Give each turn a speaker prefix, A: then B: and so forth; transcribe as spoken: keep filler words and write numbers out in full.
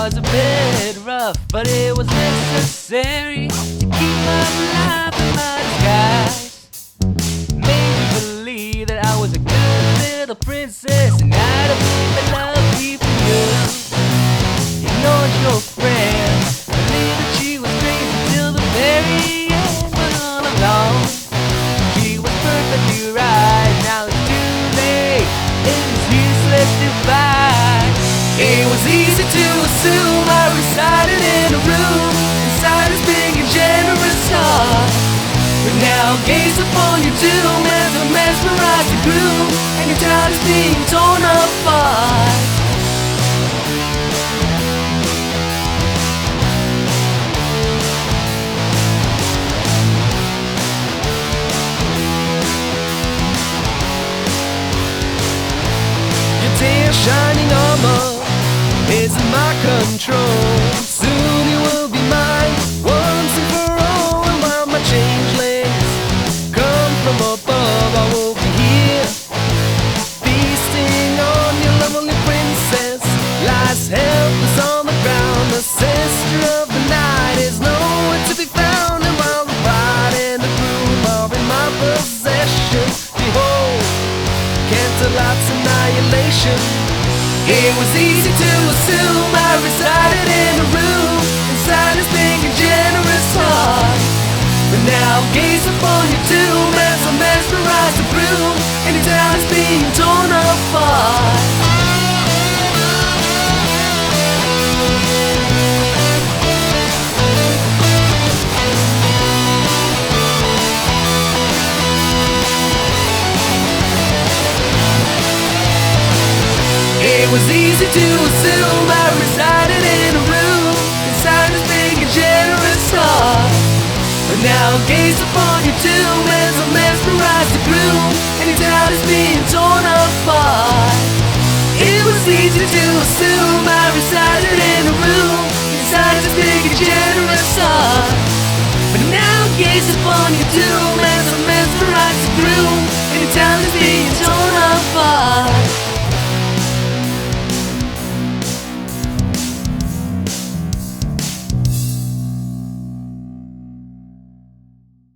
A: was a bit rough, but it was necessary to keep my life in my disguise. Made me believe that I was a good little princess, and I'd have made my love keep for you. Ignored your friend, believed that she was crazy till the very end, but all along she was perfectly right. Now it's too late, it's useless to fight. It was easy to assume I resided in a room inside this big and generous heart, but now gaze upon your doom as a mesmerized gloom, and your child is being torn apart. Your tear shining armor is in my control. Soon you will be mine, once and for all. And while my changelings come from above, I will be here, feasting on your lovely princess. Lies helpless on the ground, the sister of the night is nowhere to be found. And while the bride and the groom are in my possession, behold, Canterlot's annihilation. It was easy to assume I resided in a room inside this big and generous heart, but now gaze upon your tomb as I mesmerize the broom, and your town is being torn apart. It was easy to assume I resided in a room inside this big and generous heart, but now gaze upon your tomb as I mesmerize the gloom, and your town is being torn apart. It was easy to assume I resided in a room inside this big and generous heart, but now gaze upon your tomb